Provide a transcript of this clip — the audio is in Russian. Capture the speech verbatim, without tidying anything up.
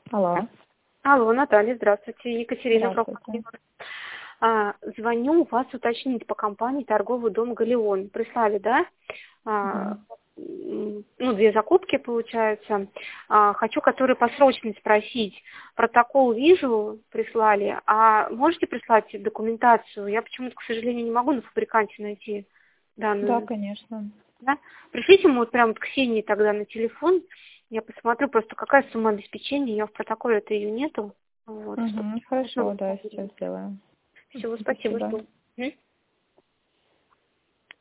Алло. Алло, Наталья, здравствуйте. Екатерина, Здравствуйте. а, звоню вас уточнить по компании торговый дом «Галеон». Прислали, да? А, Мгм. м, ну, две закупки, получается. А, хочу, которые по срочности спросить. Протокол вижу, прислали. А можете прислать документацию? Я почему-то, к сожалению, не могу на фабриканте найти Да, данную. конечно. Да? Пришлите ему вот прямо вот Ксении тогда на телефон. Я посмотрю просто, какая сумма обеспечения. Я в протоколе-то ее нету. Вот, что... Угу. Хорошо, да, сейчас сделаем. Всего спасибо, Спасибо. жду. М?